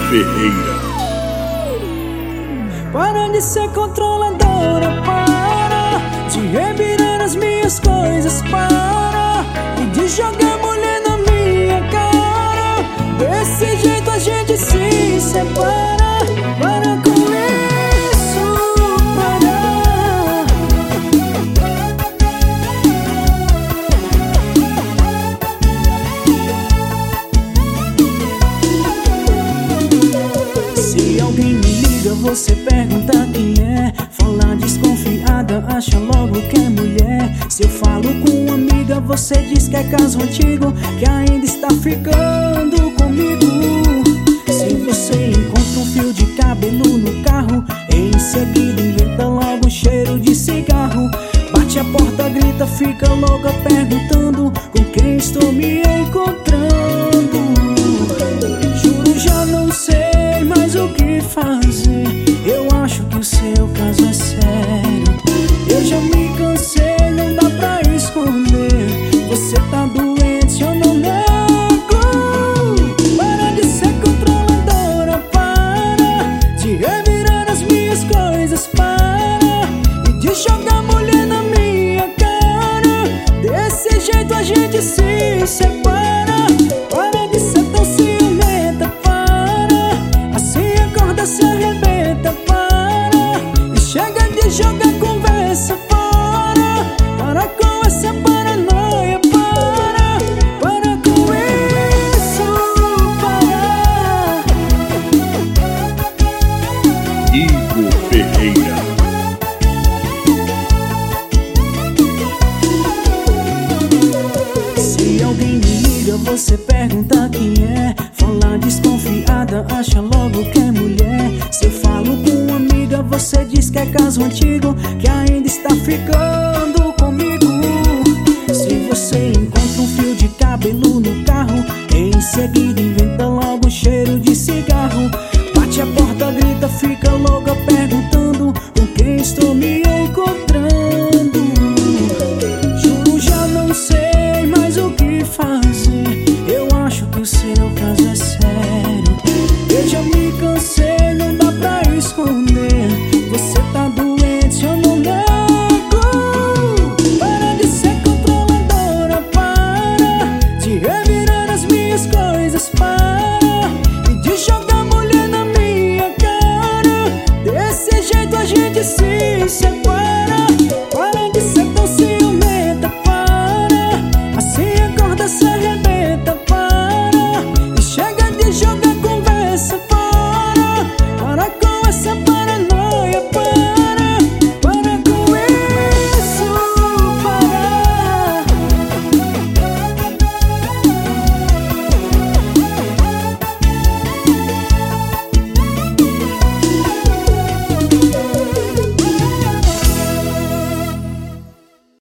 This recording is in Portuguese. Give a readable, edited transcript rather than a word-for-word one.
Ferreira. Para de ser controladora, para de revirar as minhas coisas, para e de jogar mulher na minha cara. Desse jeito a gente se separa. Para com isso, para. Se alguém me liga, você pergunta quem é. Fala desconfiada, acha logo que é mulher. Se eu falo com uma amiga, você diz que é caso antigo, que ainda está ficando comigo. Se você encontra um fio de cabelo no carro, em seguida inventa logo um cheiro de cigarro. Bate a porta, grita, fica louca perguntando com quem estou me encontrando. Juro, já não sei mais o que fazer. Eu acho que o seu caso é sério. Eu já me cansei, não dá pra esconder. Você tá doente, eu não nego. Para de ser controladora, para de revirar as minhas coisas, para e de jogar mulher na minha cara. Desse jeito a gente se separa. Para de ser tão ciumenta, para assim a corda se arrebenta, para e chega de jogar conversa fora. Para com essa paranoia, para com isso, para. Igor Ferreira. Se alguém me liga, você pergunta quem é. Fala desconfiada, acha logo que é mulher. Se eu falo com uma amiga, você diz que é caso antigo, que ainda está ficando comigo. Se você encontra um fio de cabelo no carro, em seguida inventa logo um cheiro de cigarro. Bate a porta, grita, fica louca perguntando com quem estou me encontrando. Juro, já não sei mais o que fazer. Eu acho que o seu caso é sério. Eu já me cansei, não dá pra esconder. Você tá doente, eu não nego. Para de ser controladora, para de revirar as minhas coisas, para e de jogar mulher na minha cara. Desse jeito a gente se separa. Para de ser tão ciumenta, para assim a corda se arrebenta, para e chega de jogar conversa fora. Para com essa